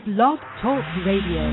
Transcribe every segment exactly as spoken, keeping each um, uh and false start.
Blog Talk Radio.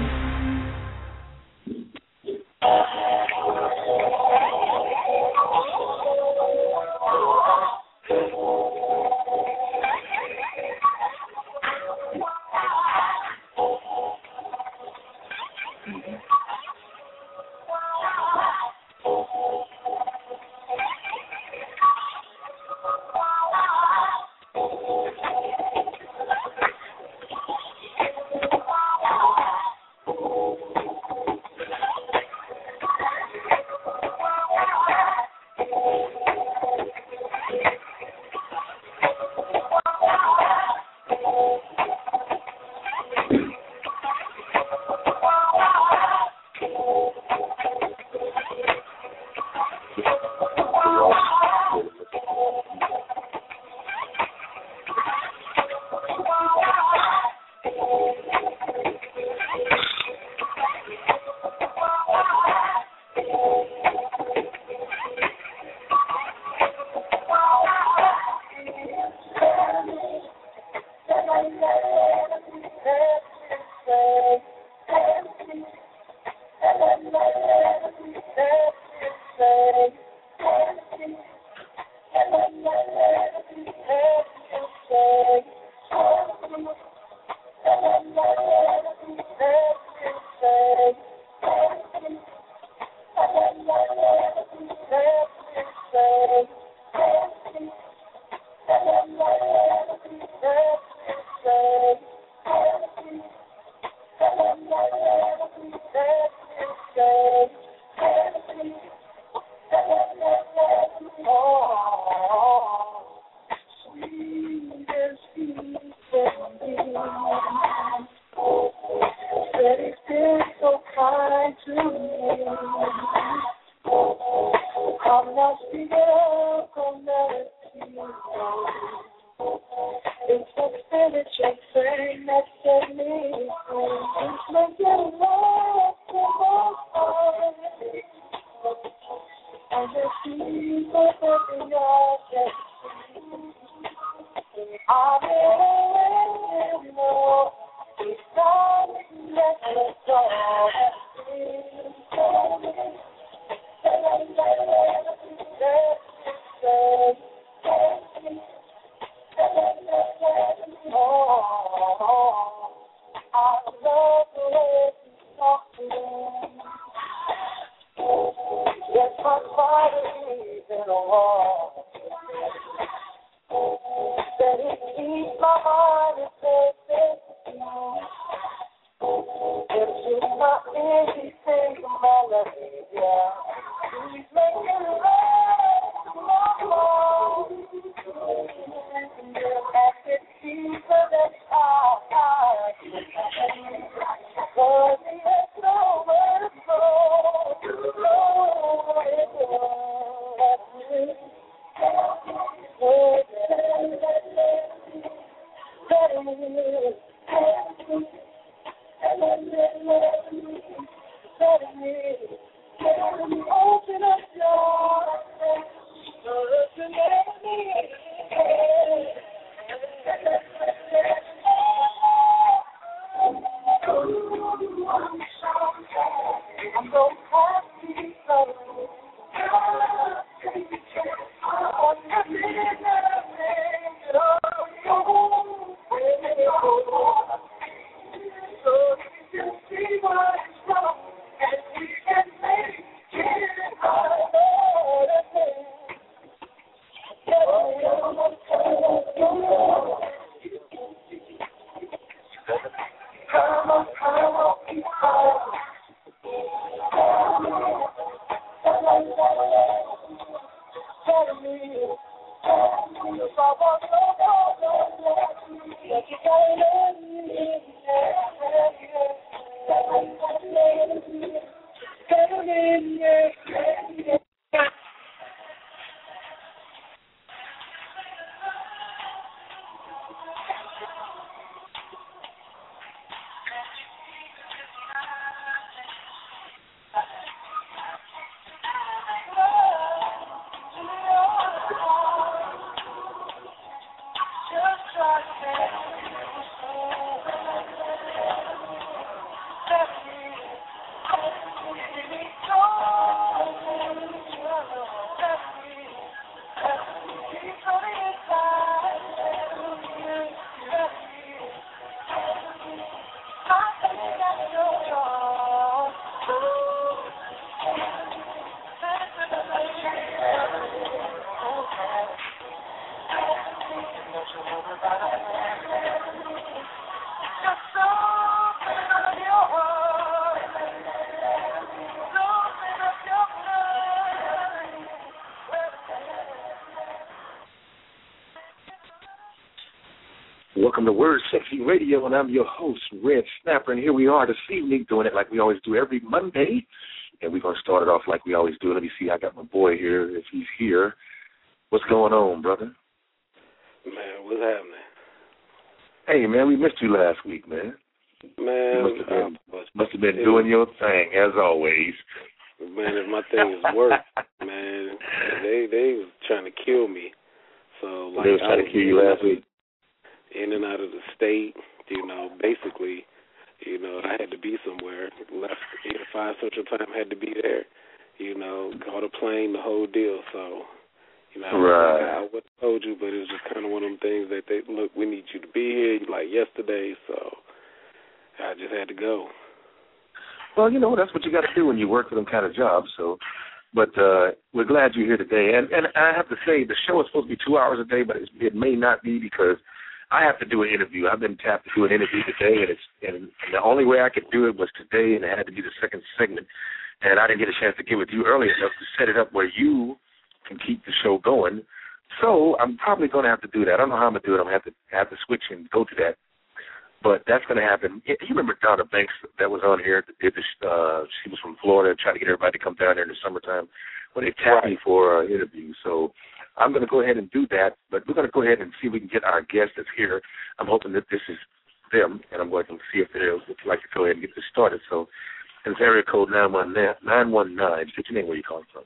welcome to Word Sexy Radio, and I'm your host, Red Snapper, and here we are this evening doing it like we always do every Monday, and we're going to start it off like we always do. Let me see, I got my boy here, if he's here. What's going on, brother? Man, what's happening? Hey, man, we missed you last week, man. Man, you must have been, uh, must have been doing your thing, as always. Man, if my thing is work, man, they they was trying to kill me. So like they was trying I was to kill you last week. In and out of the state, you know, basically, you know, I had to be somewhere. Left eight to five Central Time, had to be there. You know, caught a plane, the whole deal. So, you know, right. I, I would have told you, but it was just kind of one of them things that they look, we need you to be here, like yesterday. So I just had to go. Well, you know, that's what you got to do when you work for them kind of jobs. So, but uh, we're glad you're here today. And and I have to say, the show is supposed to be two hours a day, but it's, it may not be because I have to do an interview. I've been tapped to do an interview today, and it's and the only way I could do it was today, and it had to be the second segment. And I didn't get a chance to get with you early enough to set it up where you can keep the show going. So I'm probably going to have to do that. I don't know how I'm going to do it. I'm going to have to have to switch and go to that. But that's going to happen. You remember Donna Banks that was on here? Did this, uh, she was from Florida, trying to get everybody to come down there in the summertime when they tapped right. me for an interview. So I'm going to go ahead and do that. But we're going to go ahead and see if we can get our guest that's here. I'm hoping that this is them, and I'm going to see if they would like to go ahead and get this started. So it's area code nine one nine. State your name, where you calling from.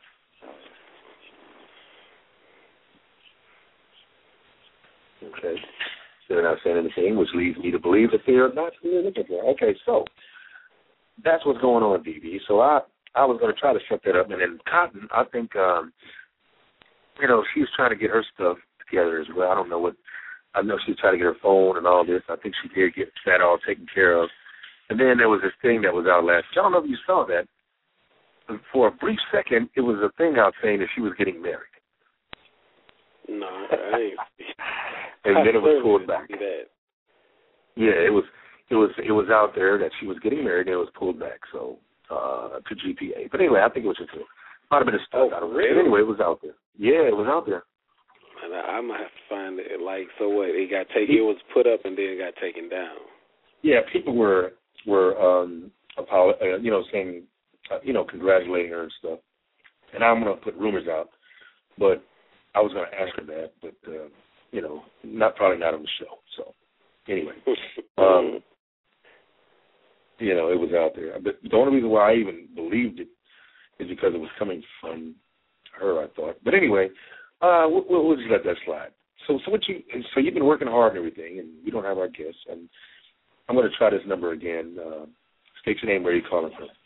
Okay. They're not saying anything, which leads me to believe that they are not here looking for. Okay, so that's what's going on, D B. So I, I was going to try to set that up. And then Cotton, I think, um, you know, she was trying to get her stuff together as well. I don't know what, I know she was trying to get her phone and all this. I think she did get that all taken care of. And then there was this thing that was out last. I don't know if you saw that. For a brief second, it was a thing out saying that she was getting married. No, I ain't. And I then it was pulled back. That. Yeah, it was it was it was out there that she was getting married, and it was pulled back. So uh, to G P A. But anyway, I think it was just a, might have been a stunt. Oh, I don't know. really? But anyway, it was out there. Yeah, it was out there. And I, I'm gonna have to find it. Like, so what? It got taken. It was put up and then it got taken down. Yeah, people were were um, apolo- uh, you know saying uh, you know congratulating her and stuff. And I'm gonna put rumors out, but I was gonna ask her that, but. Uh, You know, not probably not on the show. So, anyway, um, you know, it was out there. But the only reason why I even believed it is because it was coming from her, I thought. But anyway, uh, we'll, we'll just let that slide. So, so what you? So you've been working hard and everything, and we don't have our guests. And I'm going to try this number again. Uh, state your name, where you're calling from.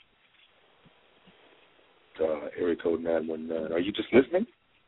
Uh, area code nine one nine. Are you just listening?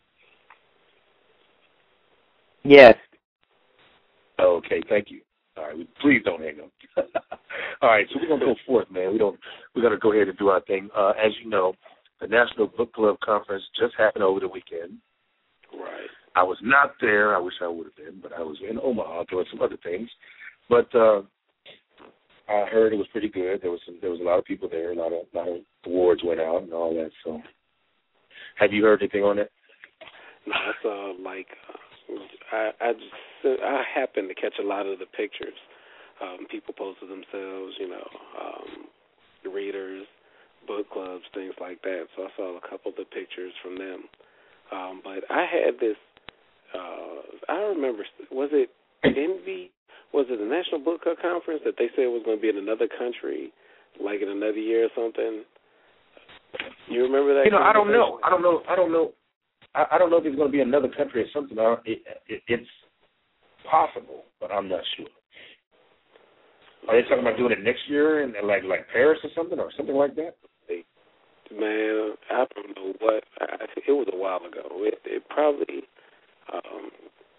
Yes. Okay, thank you. All right, please don't hang up. All right, so we're gonna go forth, man. We don't. We're gonna go ahead and do our thing. Uh, as you know, the National Book Club Conference just happened over the weekend. Right. I was not there. I wish I would have been, but I was in Omaha doing some other things. But uh, I heard it was pretty good. There was some, there was a lot of people there. A lot of, lot of awards went out and all that. So, have you heard anything on it? No, I saw like. Uh, I I just I happened to catch a lot of the pictures. Um, people posted themselves, you know, um, readers, book clubs, things like that. So I saw a couple of the pictures from them. Um, but I had this. Uh, I remember. Was it Envy? Was it the National Book Club Conference that they said was going to be in another country, like in another year or something? You remember that? You know, I don't know. I don't know. I don't know. I don't know if it's going to be another country or something. It, it, it's possible, but I'm not sure. Are they talking about doing it next year in like like Paris or something or something like that? Man, I don't know what. I, it was a while ago. It, it probably um,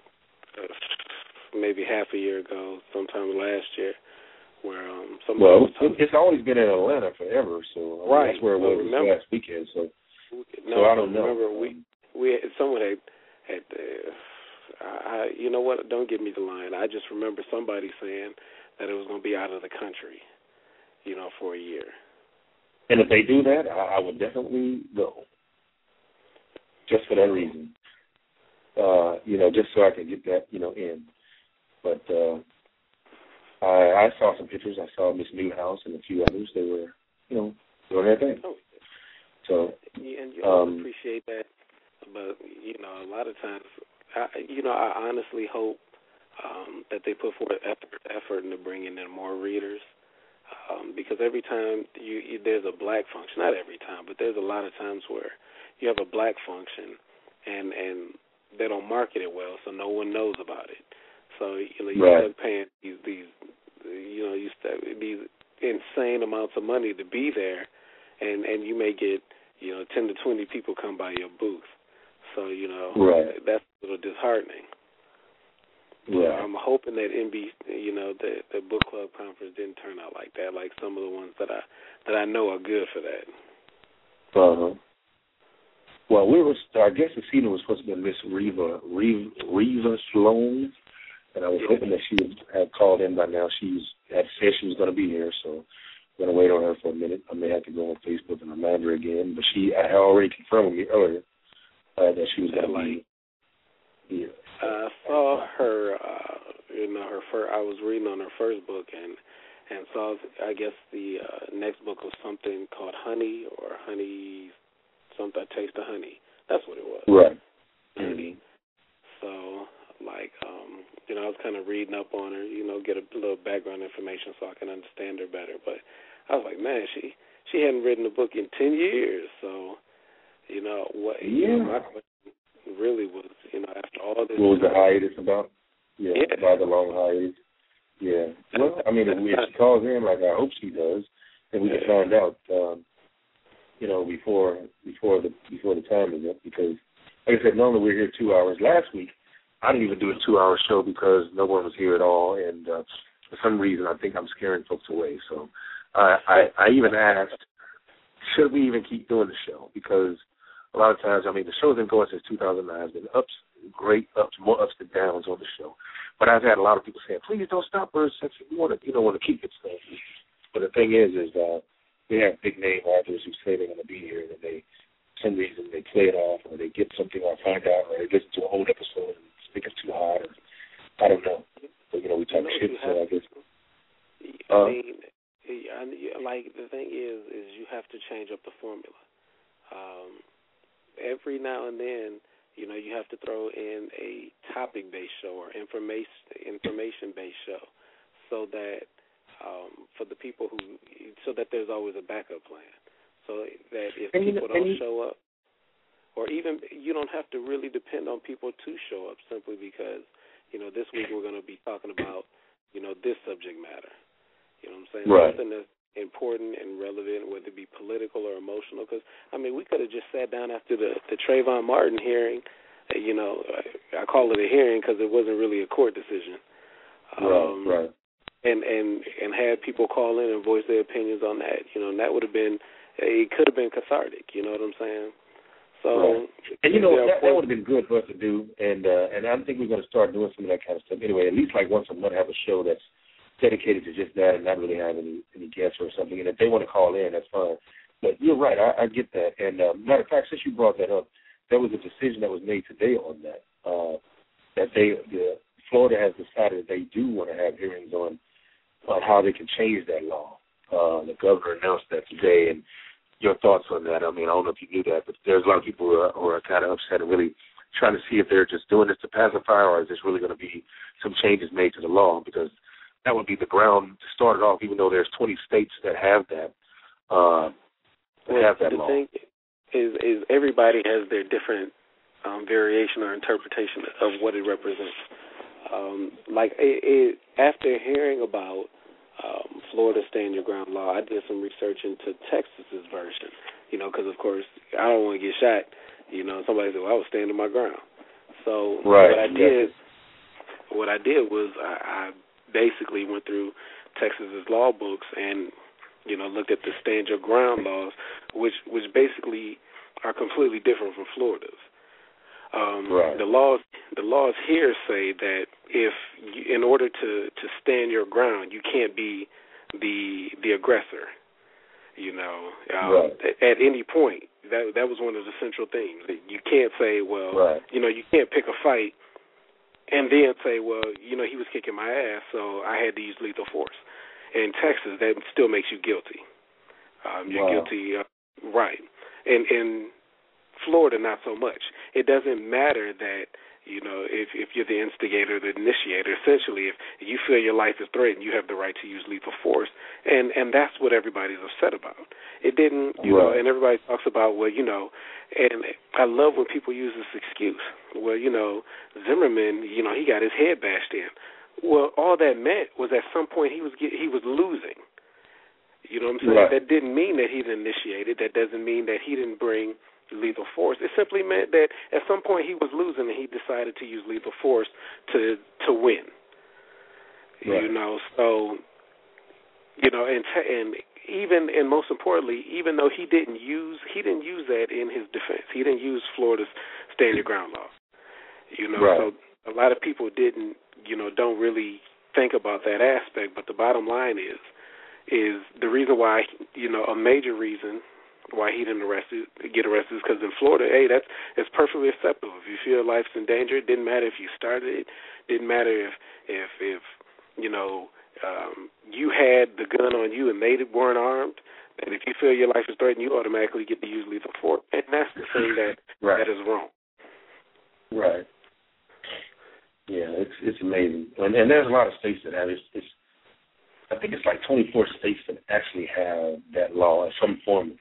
maybe half a year ago, sometime last year, where um, somebody well, was talking. It's always been in Atlanta forever, so right. That's where it was well, remember, last weekend. So, no, so I don't know. Remember, we we someone had had. Uh, I, you know what? Don't give me the line. I just remember somebody saying that it was going to be out of the country, you know, for a year. And if they do that, I, I would definitely go, just for that reason. Uh, you know, just so I can get that, you know, in. But uh, I, I saw some pictures. I saw Miss Newhouse and a few others. They were, you know, doing their thing. Oh, so, yeah, and you um, appreciate that, but you know, a lot of times, I, you know, I honestly hope um, that they put forth effort, effort into bringing in more readers, um, because every time you, you there's a black function, not every time, but there's a lot of times where you have a black function, and and they don't market it well, so no one knows about it. So you know, you right. start paying these, these, you know, you start these insane amounts of money to be there, and and you may get, you know, ten to twenty people come by your booth. So you know, right. that's a little disheartening. Right. So I'm hoping that N B, you know, the the book club conference didn't turn out like that, like some of the ones that I that I know are good for that. Uh huh. Well, we were. I guess the senior was supposed to be Miss Reva Reva, Reva Sloan, and I was Yeah. hoping that she would have called in by now. She was had said she was going to be here, so I'm going to wait on her for a minute. I may have to go on Facebook and remind her again, but she I had already confirmed with me earlier uh, that she was going to be here. I saw her, uh, you know, her first, I was reading on her first book, and and saw, I guess the uh, next book was something called Honey or Honey, something, A Taste of Honey. That's what it was. Right. Honey. So, like, um, you know, I was kind of reading up on her, you know, get a little background information so I can understand her better. But I was like, man, she she hadn't written a book in ten years. So, you know, what? Yeah. You know, my question really was, you know, after all this. What was the hiatus about? Yeah, yeah. about the long hiatus. Yeah. Well, I mean, if, if she calls in, like I hope she does, then we can find out, um, you know, before before the before the time is up. Because, like I said, normally we're here two hours. Last week, I didn't even do a two-hour show because no one was here at all, and uh, for some reason, I think I'm scaring folks away. So, I, I I even asked, should we even keep doing the show? Because a lot of times, I mean, the show's been going since two thousand nine. There's been ups, great ups, more ups than downs on the show. But I've had a lot of people saying, please don't stop us. We want to, you know, want to keep it stuff. But the thing is, is uh, we have big name authors who say they're going to be here, and they, for some reason, they play it off, or they get something, or find out, or they listen to an old episode and think it's too hard, or I don't know. But, you know, we talk you know, shit, so I guess. I uh, mean, like, the thing is, is you have to change up the formula. Um, every now and then, you know, you have to throw in a topic-based show or information information-based show, so that um, for the people who, so that there's always a backup plan, so that if and people you, don't you, show up, or even you don't have to really depend on people to show up simply because, you know, this week we're going to be talking about, you know, this subject matter. You know what I'm saying? Right. Something that's important and relevant, whether it be political or emotional. Because, I mean, we could have just sat down after the, the Trayvon Martin hearing. You know, I, I call it a hearing because it wasn't really a court decision. Um, right, right. And, and, and had people call in and voice their opinions on that. You know, and that would have been, it could have been cathartic. You know what I'm saying? So, right. And, you know, that, that would have been good for us to do. And, uh, and I think we're going to start doing some of that kind of stuff. Anyway, at least like once a month, have a show that's dedicated to just that and not really have any, any guests or something. And if they want to call in, that's fine. But you're right. I, I get that. And um, matter of fact, since you brought that up, there was a decision that was made today on that, uh, that they, the, Florida has decided that they do want to have hearings on on how they can change that law. Uh, the governor announced that today, and your thoughts on that. I mean, I don't know if you knew that, but there's a lot of people who are, who are kind of upset and really trying to see if they're just doing this to pacify or is this really going to be some changes made to the law, because that would be the ground to start it off, even though there's twenty states that have that, uh, that well, have that the law. Thing is, is everybody has their different um, variation or interpretation of what it represents. Um, like it, it, after hearing about um, Florida Stand Your Ground law, I did some research into Texas's version. You know, because of course I don't want to get shot. You know, somebody said, "Well, I was standing my ground." So right. what I did, yes. what I did was I, I basically went through Texas's law books and, you know, looked at the Stand Your Ground laws, which which basically are completely different from Florida's. Um, right. The laws, the laws here say that if, you, in order to, to stand your ground, you can't be the the aggressor. You know, um, right. at, at any point, that that was one of the central things. You can't say, well, right. you know, you can't pick a fight and then say, well, you know, he was kicking my ass, so I had to use lethal force. In Texas, that still makes you guilty. Um, you're wow. guilty, uh, right? And in Florida, not so much. It doesn't matter that, you know, if if you're the instigator, the initiator. Essentially, if you feel your life is threatened, you have the right to use lethal force, and and that's what everybody's upset about. It didn't, you right. know, and everybody talks about, well, you know, and I love when people use this excuse. Well, you know, Zimmerman, you know, he got his head bashed in. Well, all that meant was at some point he was get, he was losing. You know what I'm saying? Right. That didn't mean that he didn't initiate it. That doesn't mean that he didn't bring lethal force. It simply meant that at some point he was losing and he decided to use lethal force to to win. Right. You know, so you know, and te- and even and most importantly, even though he didn't use he didn't use that in his defense. He didn't use Florida's stand your ground law. You know, right. so a lot of people didn't, you know, don't really think about that aspect. But the bottom line is, is the reason why, you know, a major reason why he didn't arrested, get arrested is because in Florida, hey, that's it's perfectly acceptable. If you feel life's in danger, it didn't matter if you started it, didn't matter if if if you know um, you had the gun on you and they weren't armed. And if you feel your life is threatened, you automatically get to use lethal force. And that's the thing that right. that is wrong. Right. Yeah, it's it's amazing, and, and there's a lot of states that have it. It's, it's I think it's like twenty-four states that actually have that law in some form.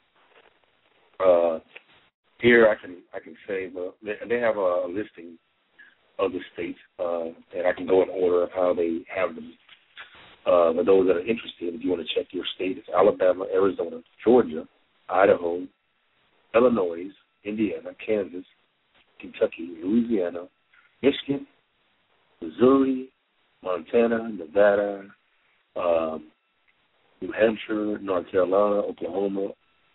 Uh, here, I can I can say, well, they, they have a listing of the states, uh, and I can go in order of how they have them. Uh, for those that are interested, if you want to check your state, it's Alabama, Arizona, Georgia, Idaho, Illinois, Indiana, Kansas, Kentucky, Louisiana, Michigan, Missouri, Montana, Nevada, um, New Hampshire, North Carolina, Oklahoma,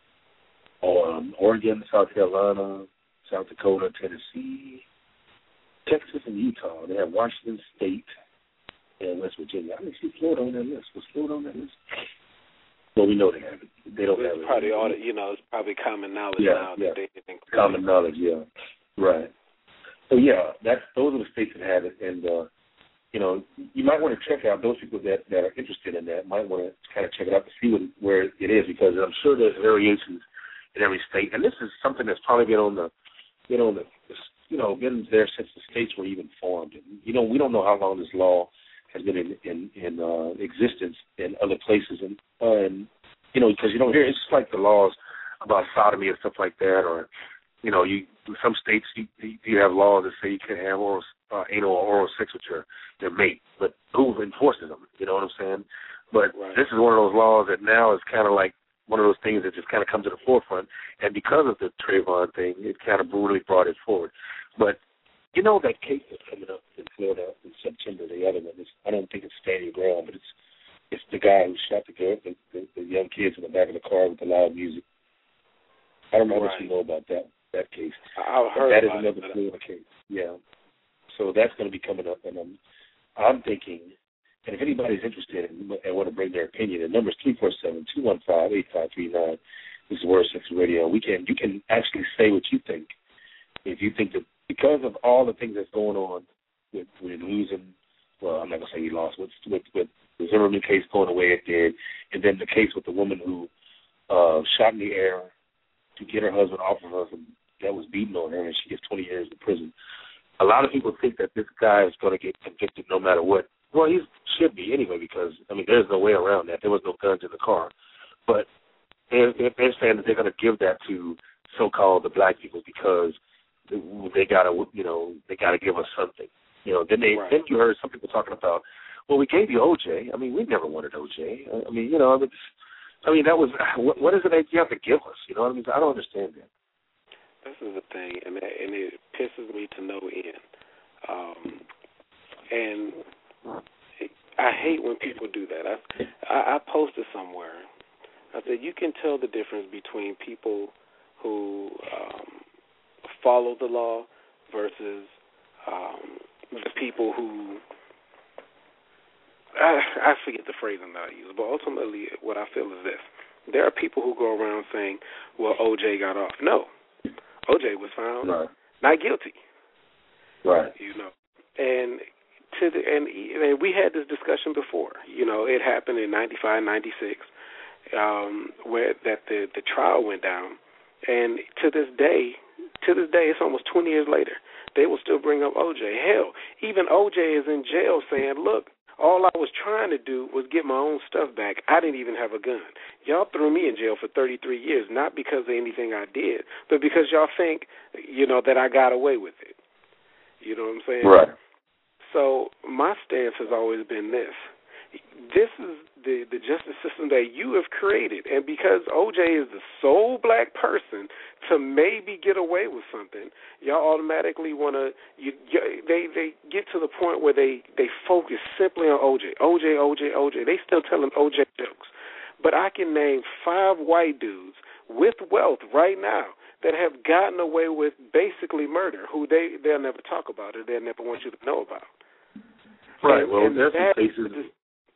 um, Oregon, South Carolina, South Dakota, Tennessee, Texas, and Utah. They have Washington State and West Virginia. I didn't see Florida on that list. Was Florida on that list? Well, we know they have it. They don't it's have it. Probably all the, you know, it's probably common knowledge yeah, now yeah. that they didn't include common it. knowledge. Yeah, right. So yeah, that's those are the states that have it, and uh, you know, you might want to check out those people that, that are interested in that. Might want to kind of check it out to see what, where it is, because I'm sure there's variations in every state, and this is something that's probably been on the, you know, the, you know, been there since the states were even formed. And, you know, we don't know how long this law has been in in, in uh, existence in other places, and uh, and you know, because you don't hear it's just like the laws about sodomy and stuff like that, or you know, you in some states you you have laws that say you can't have oral, uh, anal or oral sex with your your mate, but who enforces them? You know what I'm saying? But right. This is one of those laws that now is kind of like one of those things that just kind of comes to the forefront, and because of the Trayvon thing, it kind of really brought it forward. But you know that case that's coming up in Florida in September, the other one, is, I don't think it's Stand Your Ground, but it's it's the guy who shot the girl, the, the, the young kids in the back of the car with the loud music. I don't know right. what you know about that that case. I've heard that is about another it, Florida case. Yeah. So that's going to be coming up, and I'm I'm thinking, and if anybody's interested and, and want to bring their opinion, the number is three four seven, two one five, eight five three nine. This is Word Sex Radio. We can you can actually say what you think. If you think that because of all the things that's going on with, with losing, well, I'm not going to say he lost, with, with, with the Zimmerman case going the way it did, and then the case with the woman who uh, shot in the air to get her husband off of her from, that was beating on her, and she gets twenty years in prison. A lot of people think that this guy is going to get convicted no matter what. Well, he should be anyway, because, I mean, there's no way around that. There was no guns in the car. But they're, they're saying that they're going to give that to so-called the black people because they got to, you know, they got to give us something. You know, then they, right. then you heard some people talking about, well, we gave you O J. I mean, we never wanted O J. I mean, you know, I mean, I mean that was, what, what is it that you have to give us? You know what I mean? I don't understand that. This is the thing, and it, and it pisses me to no end. Um, and I hate when people do that. I, I, I posted somewhere. I said, you can tell the difference between people who um, follow the law versus um, the people who, I, I forget the phrasing that I use, but ultimately what I feel is this. There are people who go around saying, well, O J got off. No. O J was found right. not guilty. Right. You know. and to the and, and we had this discussion before. You know, it happened in ninety-five, ninety-six, um, where that the the trial went down, and to this day, to this day, it's almost twenty years later, they will still bring up O J. Hell, even O J is in jail saying, "Look, all I was trying to do was get my own stuff back. I didn't even have a gun. Y'all threw me in jail for thirty-three years, not because of anything I did, but because y'all think, you know, that I got away with it." You know what I'm saying? Right. So my stance has always been this. This is the, the justice system that you have created, and because O J is the sole black person to maybe get away with something, y'all automatically want to, you, you, they they get to the point where they, they focus simply on O J. O J, O J, O J. They still telling O J jokes. But I can name five white dudes with wealth right now that have gotten away with basically murder, who they, they'll never talk about or they'll never want you to know about. Right, and, well, and there's some that cases... Just,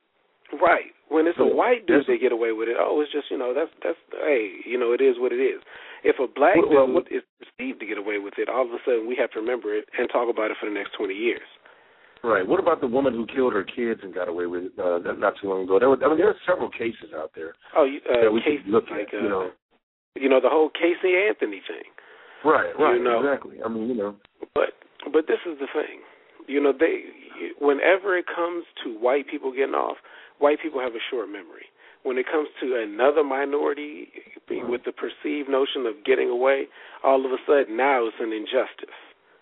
right. When it's a white dude, there's, they get away with it. Oh, it's just, you know, that's, that's hey, you know, it is what it is. If a black well, dude well, is perceived to get away with it, all of a sudden we have to remember it and talk about it for the next twenty years. Right. What about the woman who killed her kids and got away with it uh, not too long ago? There were, I mean, there are several cases out there. Oh, uh, that we cases could look like, at, uh, you know. You know, the whole Casey Anthony thing. Right, right, you know? exactly. I mean, you know. But but this is the thing. You know, they whenever it comes to white people getting off, white people have a short memory. When it comes to another minority with the perceived notion of getting away, all of a sudden now it's an injustice.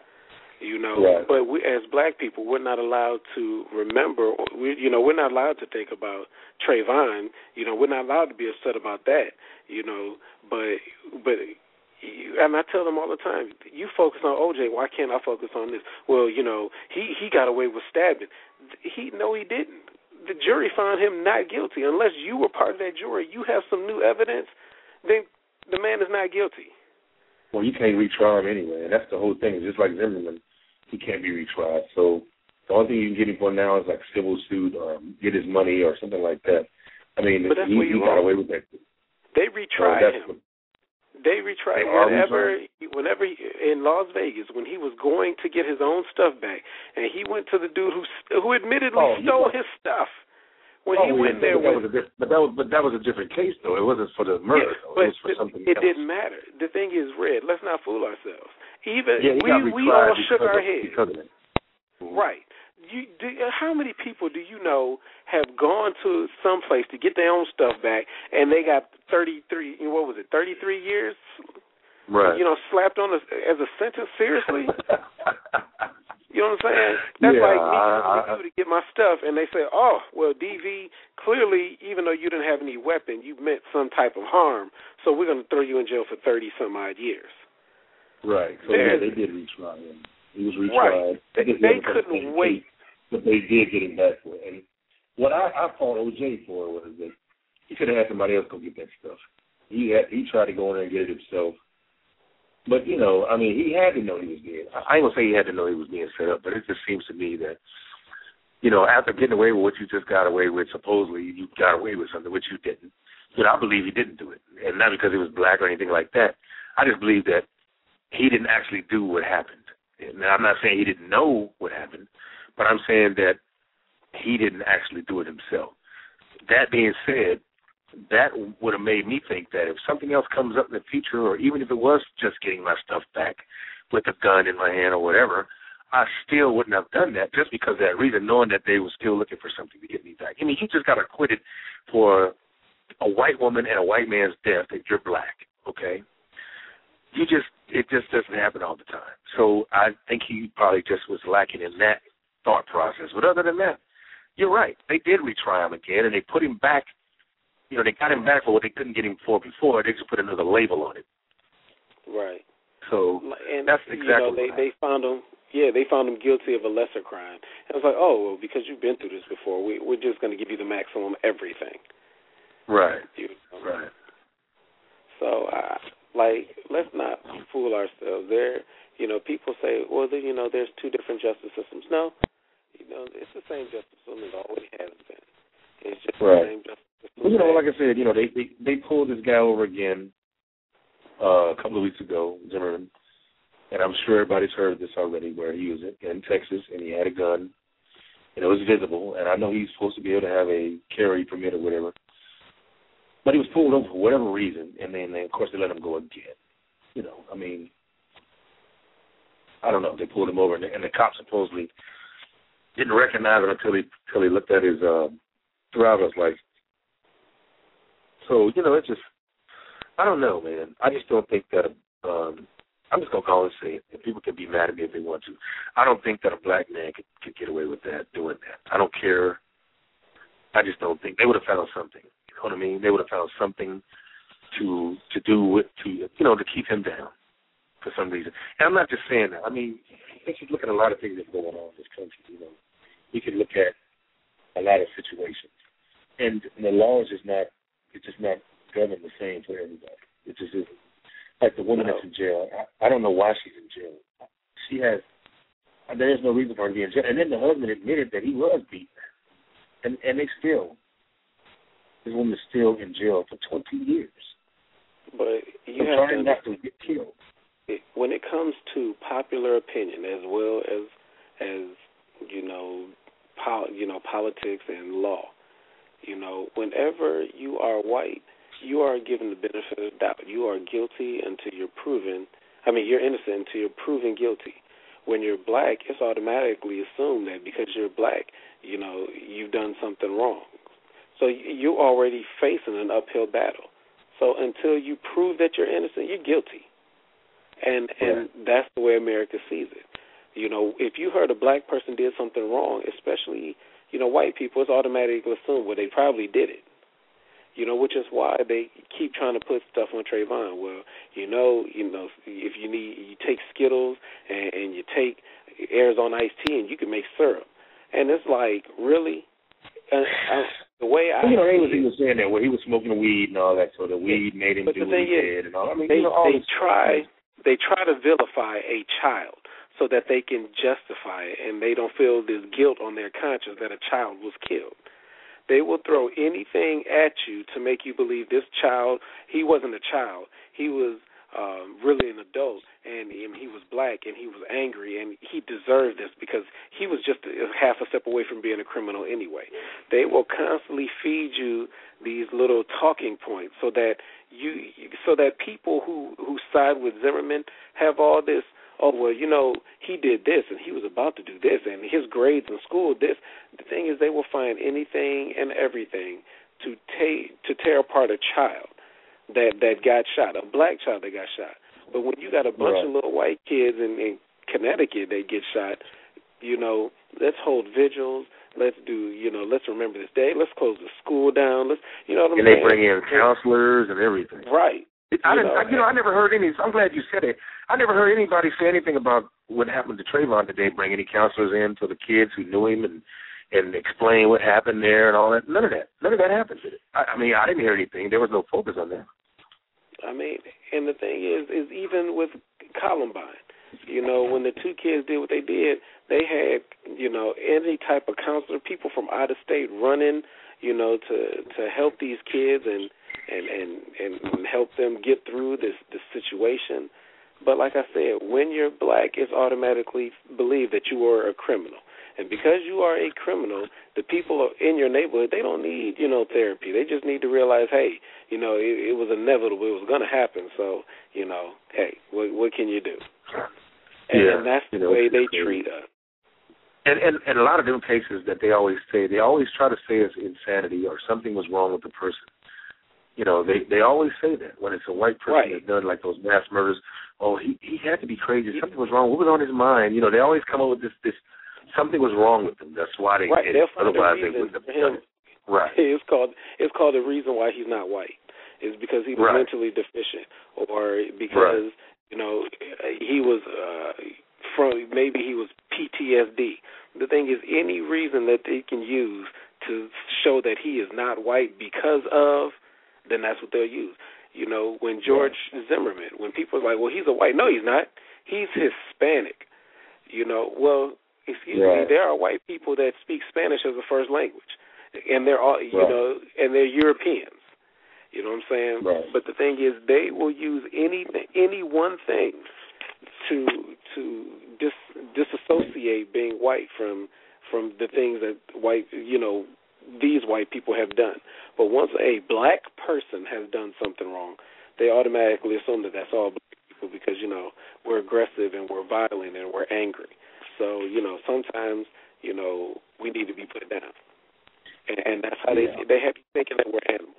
You know, right. But we, as black people, we're not allowed to remember. We, you know, we're not allowed to think about Trayvon. You know, we're not allowed to be upset about that. You know, but but, and I tell them all the time, you focus on O J. Why can't I focus on this? Well, you know, he he got away with stabbing. He no, he didn't. The jury found him not guilty. Unless you were part of that jury, you have some new evidence, then the man is not guilty. Well, you can't retry him anyway, and that's the whole thing. It's just like Zimmerman, he can't be retried. So the only thing you can get him for now is like civil suit or get his money or something like that. I mean, but that's he, what you he got want. away with that. They retried so him. What, they retried they whenever, whenever he, in Las Vegas when he was going to get his own stuff back, and he went to the dude who who admittedly oh, stole got, his stuff. When oh, he went yeah, there but, with, that was a but that was but that was a different case though. It wasn't for the murder. Yeah, though. but it was for the, something it else. didn't matter. The thing is, Red, let's not fool ourselves. Even yeah, he we got we all shook of, our heads. Because of it. Right. You, do, how many people do you know have gone to some place to get their own stuff back, and they got thirty-three? What was it? Thirty-three years. Right. You know, slapped on a, as a sentence. Seriously. You know what I'm saying? That's yeah, like me I, coming I, to you to get my stuff, and they say, oh, well, D V, clearly, even though you didn't have any weapon, you meant some type of harm, so we're going to throw you in jail for thirty-some-odd years. Right. So, yeah, they did retry him. He was retried. Right. They, they couldn't wait. Case, but they did get him back for it. And what I, I fought O J for was that he could have had somebody else go get that stuff. He had, he tried to go in there and get it himself. But, you know, I mean, he had to know he was being, I ain't going to say he had to know he was being set up, but it just seems to me that, you know, after getting away with what you just got away with, supposedly you got away with something which you didn't. You know, I believe he didn't do it. And not because he was black or anything like that. I just believe that he didn't actually do what happened. Now, I'm not saying he didn't know what happened, but I'm saying that he didn't actually do it himself. That being said, that would have made me think that if something else comes up in the future, or even if it was just getting my stuff back with a gun in my hand or whatever, I still wouldn't have done that just because of that reason, knowing that they were still looking for something to get me back. I mean, you just got acquitted for a white woman and a white man's death if you're black, okay? You just, it just doesn't happen all the time. So I think he probably just was lacking in that thought process. But other than that, you're right. They did retry him again, and they put him back. You know, they got him back for what they couldn't get him for before. They just put another label on it. Right. So and, that's exactly you know, they, what they found him. Yeah, they found him guilty of a lesser crime. And I was like, oh, well, because you've been through this before, we, we're just going to give you the maximum everything. Right. You know? Right. So, uh, like, let's not fool ourselves. There, you know, people say, well, you know, there's two different justice systems. No, you know, it's the same justice system. It always has been. It's just right. the same justice system. Well, you know, like I said, you know, they they, they pulled this guy over again uh, a couple of weeks ago, Zimmerman, and I'm sure everybody's heard this already, where he was in Texas and he had a gun, and it was visible, and I know he's supposed to be able to have a carry permit or whatever, but he was pulled over for whatever reason, and then, then of course, they let him go again. You know, I mean, I don't know. They pulled him over, and the, and the cops supposedly didn't recognize him until he until he looked at his uh, driver's license. So, you know, it's just, I don't know, man. I just don't think that, um, I'm just going to call and say it. People can be mad at me if they want to. I don't think that a black man could, could get away with that, doing that. I don't care. I just don't think. They would have found something. You know what I mean? They would have found something to to do with, to, you know, to keep him down for some reason. And I'm not just saying that. I mean, let's just look at a lot of things that's going on in this country, you know. We can look at a lot of situations. And, and the law is just not, it's just not governed the same for everybody. It just isn't. Like the woman no. that's in jail, I, I don't know why she's in jail. She has, there is no reason for her to be in jail. And then the husband admitted that he was beaten. And and they still, this woman is still in jail for twenty years. But you I'm have trying to, not to get killed. It, when it comes to popular opinion as well as, as you know, pol, you know, politics and law, you know, whenever you are white, you are given the benefit of the doubt. You are guilty until you're proven, I mean, you're innocent until you're proven guilty. When you're black, it's automatically assumed that because you're black, you know, you've done something wrong. So you're already facing an uphill battle. So until you prove that you're innocent, you're guilty. And and yeah. that's the way America sees it. You know, if you heard a black person did something wrong, especially, you know, white people, it's automatically assumed, well, they probably did it. You know, which is why they keep trying to put stuff on Trayvon. Well, you know, you know, if you need, you take Skittles and, and you take Arizona iced tea and you can make syrup. And it's like, really? Uh, I, the way I you know, he was, he was saying that where he was smoking weed and all that, so the weed made him but do what he did and all. I mean, they, you know, all they this try, they try to vilify a child so that they can justify it and they don't feel this guilt on their conscience that a child was killed. They will throw anything at you to make you believe this child, he wasn't a child. He was um, really an adult, and, and he was black, and he was angry, and he deserved this because he was just a, half a step away from being a criminal anyway. They will constantly feed you these little talking points so that you, so that people who, who side with Zimmerman have all this, oh, well, you know, he did this, and he was about to do this, and his grades in school, this. The thing is, they will find anything and everything to, ta- to tear apart a child that, that got shot, a black child that got shot. But when you got a bunch right. of little white kids in, in Connecticut that get shot, you know, let's hold vigils. Let's do, you know, let's remember this day. Let's close the school down. Let's, you know what I'm and saying? And they bring in counselors and everything. Right. I you didn't, know, I, you know, I never heard any. I'm glad you said it. I never heard anybody say anything about what happened to Trayvon. Did they bring any counselors in for the kids who knew him and and explain what happened there and all that? None of that. None of that happened. I, I mean, I didn't hear anything. There was no focus on that. I mean, and the thing is, is even with Columbine, you know, when the two kids did what they did, they had, you know, any type of counselor, people from out of state running, you know, to to help these kids and. And, and, and help them get through this, this situation. But like I said, when you're black, it's automatically believed that you are a criminal. And because you are a criminal, the people in your neighborhood, they don't need, you know, therapy. They just need to realize, hey, you know, it, it was inevitable. It was going to happen. So, you know, hey, what, what can you do? And, yeah, and that's the you know, way they treat us. And, and, and a lot of them cases that they always say, they always try to say it's insanity or something was wrong with the person. You know, they, they always say that when it's a white person right. that's done like those mass murders. Oh, he, he had to be crazy. Something was wrong. What was on his mind? You know, they always come up with this, this something was wrong with him. That's why they right. did it. Otherwise, they wouldn't have done it. Right. It's called it's called the reason why he's not white. It's because he was right. mentally deficient, or because right. you know he was uh, from maybe he was P T S D. The thing is, any reason that they can use to show that he is not white because of, then that's what they'll use. You know, when George yeah. Zimmerman, when people are like, well, he's a white. No, he's not. He's Hispanic. You know, well, excuse right. me, there are white people that speak Spanish as a first language, and they're all, you right. know, and they're Europeans. You know what I'm saying? Right. But the thing is, they will use anything, any one thing to to dis, disassociate being white from from the things that white you know these white people have done. But once a black person has done something wrong, they automatically assume that that's all black people because you know we're aggressive and we're violent and we're angry. So you know sometimes you know we need to be put down, and, and that's how yeah. they they have you thinking that we're animals.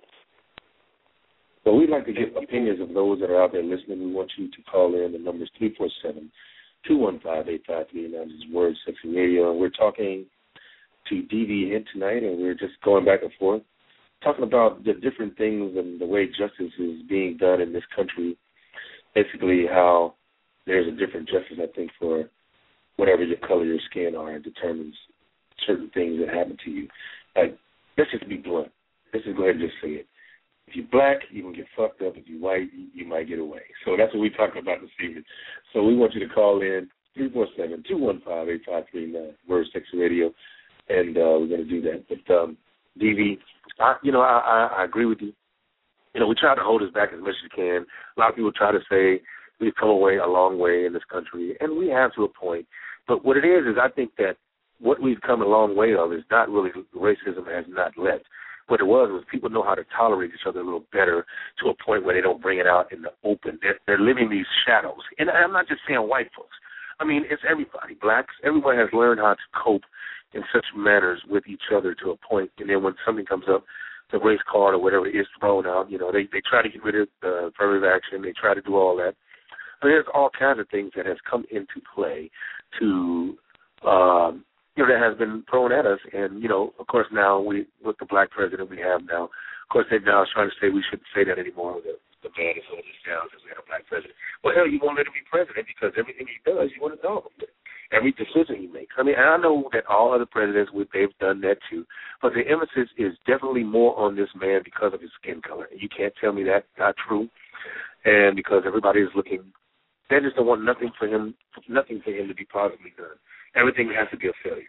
So we'd like to get opinions of those that are out there listening. We want you to call in. The number is three four seven, two one five, eight five three nine. This is Word Sexy Radio. And we're talking to D V Hint tonight, and we're just going back and forth, talking about the different things and the way justice is being done in this country. Basically how there's a different justice, I think, for whatever your color, your skin are, determines certain things that happen to you. Like, let's just be blunt. Let's just go ahead and just say it. If you're black, you can get fucked up. If you're white, you, you might get away. So that's what we're talking about this evening. So we want you to call in three four seven, two one five, eight five three nine, Word Sexy Radio, and uh, we're going to do that. But, um, D V, I, you know, I, I, I agree with you. You know, we try to hold us back as much as we can. A lot of people try to say we've come away a long way in this country, and we have to a point. But what it is is I think that what we've come a long way of is not really racism has not left. What it was was people know how to tolerate each other a little better to a point where they don't bring it out in the open. They're, they're living these shadows. And I'm not just saying white folks. I mean, it's everybody. Blacks, everyone has learned how to cope in such manners with each other to a point. And then when something comes up, the race card or whatever is thrown out, you know, they, they try to get rid of the affirmative action. They try to do all that. But there's all kinds of things that has come into play to um, – you know, that has been thrown at us. And, you know, of course, now we, with the black president we have now, of course, they're now trying to say we shouldn't say that anymore. The, the man is holding us down because we have a black president. Well, hell, you won't let him be president because everything he does, you want to dog him. Every decision he makes. I mean, and I know that all other presidents, they've done that too. But the emphasis is definitely more on this man because of his skin color. You can't tell me that's not true. And because everybody is looking, they just don't want nothing for him, nothing for him to be positively done. Everything has to be a failure.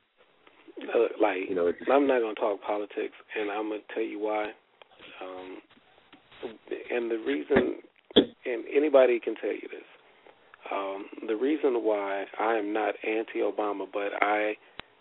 Uh, like, you know, I'm not going to talk politics, and I'm going to tell you why. Um, and the reason, and anybody can tell you this, um, the reason why I am not anti-Obama, but I,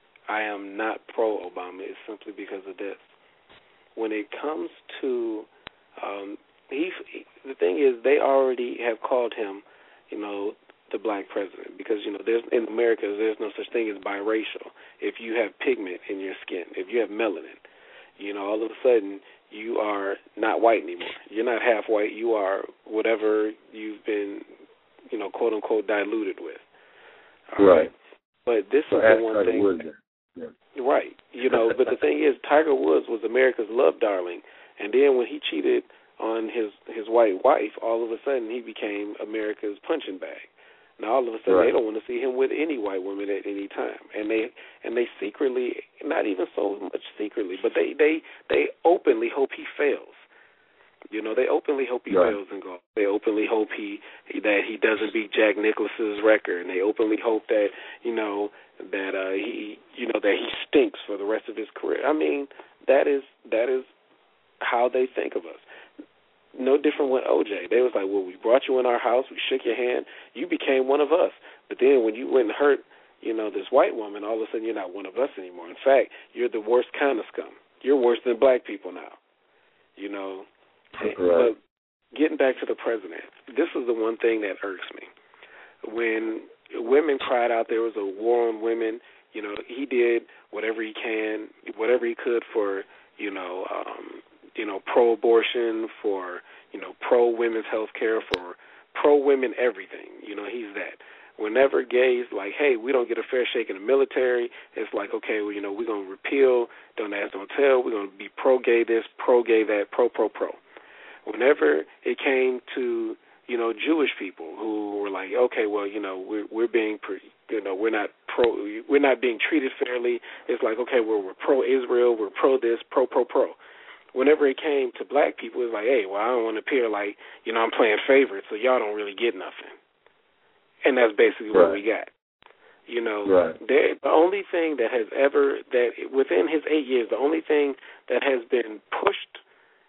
I am not pro-Obama is simply because of this. When it comes to, um, he, the thing is, they already have called him, you know, the black president because, you know, there's in America, there's no such thing as biracial. If you have pigment in your skin, if you have melanin, you know, all of a sudden you are not white anymore. You're not half white. You are whatever you've been, you know, quote unquote diluted with. All right. right. But this so is the one Tiger thing. Woods, yeah. Right. You know, but the thing is, Tiger Woods was America's love darling, and then when he cheated on his his white wife, all of a sudden he became America's punching bag. Now all of a sudden right. they don't want to see him with any white woman at any time, and they and they secretly, not even so much secretly, but they they, they openly hope he fails. You know, they openly hope he right. fails in golf. They openly hope he, he that he doesn't beat Jack Nicklaus's record, and they openly hope that you know that uh, he you know that he stinks for the rest of his career. I mean, that is that is how they think of us. No different with O J. They was like, well, we brought you in our house, we shook your hand, you became one of us. But then when you went and hurt, you know, this white woman, all of a sudden you're not one of us anymore. In fact, you're the worst kind of scum. You're worse than black people now. You know. Right. But getting back to the president, this is the one thing that irks me. When women cried out there was a war on women, you know, he did whatever he can, whatever he could for, you know, um, you know, pro-abortion, for, you know, pro-women's health care, for pro-women everything. You know, he's that. Whenever gays like, hey, we don't get a fair shake in the military, it's like, okay, well, you know, we're going to repeal, don't ask, don't tell, we're going to be pro-gay this, pro-gay that, pro-pro-pro. Whenever it came to, you know, Jewish people who were like, okay, well, you know, we're we're being, pre, you know, we're not pro, we're not being treated fairly. It's like, okay, well, we're pro-Israel, we're pro-this, pro-pro-pro. Whenever it came to black people, it was like, hey, well, I don't want to appear like, you know, I'm playing favorites, so y'all don't really get nothing. And that's basically right. what we got. You know, right. the only thing that has ever, that within his eight years, the only thing that has been pushed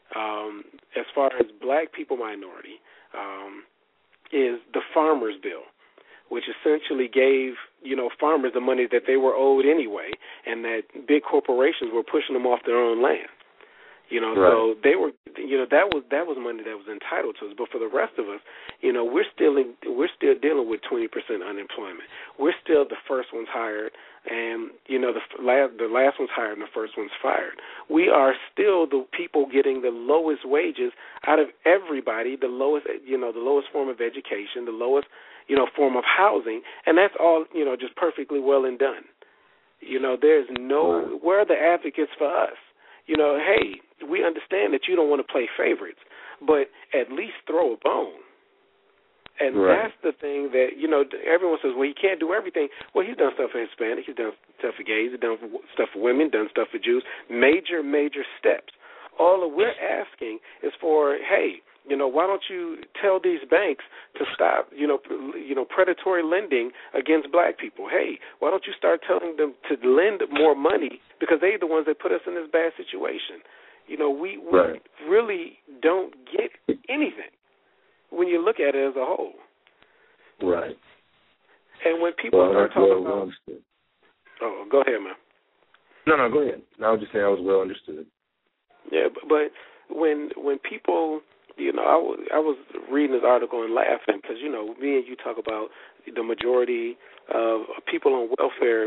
um, as far as black people minority um, is the Farmers Bill. which essentially gave, you know, farmers the money that they were owed anyway, and that big corporations were pushing them off their own land. You know, right. So they were, you know, that was that was money that was entitled to us. But for the rest of us, you know, we're still in, we're still dealing with twenty percent unemployment. We're still the first ones hired, and you know, the last the last one's hired and the first one's fired. We are still the people getting the lowest wages out of everybody, the lowest, you know, the lowest form of education, the lowest, you know, form of housing, and that's all, you know, just perfectly well and done. You know, there's no, where are the advocates for us? You know, hey, we understand that you don't want to play favorites, but at least throw a bone. And right. that's the thing that, you know, everyone says, well, he can't do everything. Well, he's done stuff for Hispanic, he's done stuff for gays, he's done stuff for women, done stuff for Jews, major, major steps. All that we're asking is for, hey, you know, why don't you tell these banks to stop, you know, you know, predatory lending against black people? Hey, why don't you start telling them to lend more money because they're the ones that put us in this bad situation? You know, we, we right. really don't get anything when you look at it as a whole. Right. And when people well, start talking well, about... Well oh, go ahead, man. No, no, go ahead. I was just saying I was well understood. Yeah, but, but when when people... You know, I was, I was reading this article and laughing because, you know, me and you talk about the majority of people on welfare.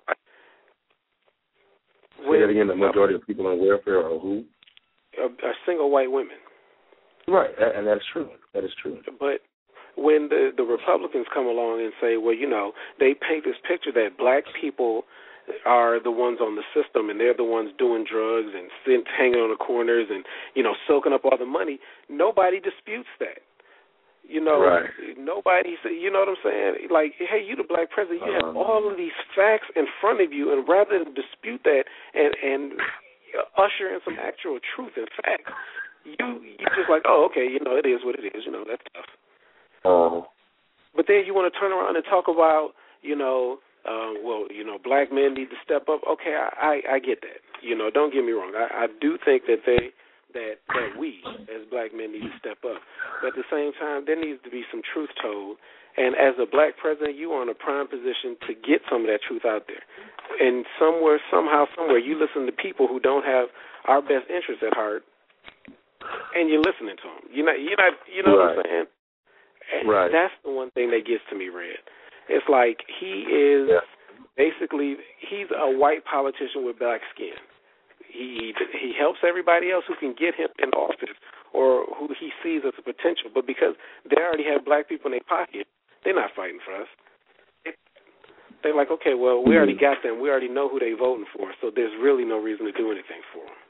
Say that again, the majority of people on welfare are who? Are, are single white women. Right, and that's true. That is true. But when the, the Republicans come along and say, well, you know, they paint this picture that black people are the ones on the system and they're the ones doing drugs and sit, hanging on the corners and, you know, soaking up all the money, nobody disputes that. You know, right. nobody, you know what I'm saying? Like, hey, you the black president, you um, have all of these facts in front of you, and rather than dispute that and, and usher in some actual truth and facts, you you just like, oh, okay, you know, it is what it is, you know, that's tough. Oh. But then you want to turn around and talk about, you know, Um, well, you know, black men need to step up. Okay, I, I, I get that. You know, don't get me wrong. I, I do think that they, that that we as black men need to step up. But at the same time, there needs to be some truth told. And as a black president, you are in a prime position to get some of that truth out there. And somewhere, somehow, somewhere, you listen to people who don't have our best interests at heart, and you're listening to them. You're not, you're not, you know right. what I'm saying? And right. that's the one thing that gets to me, Red. It's like he is yeah. basically, he's a white politician with black skin. He he helps everybody else who can get him in office or who he sees as a potential. But because they already have black people in their pocket, they're not fighting for us. They're like, okay, well, we already got them. We already know who they're voting for, so there's really no reason to do anything for them.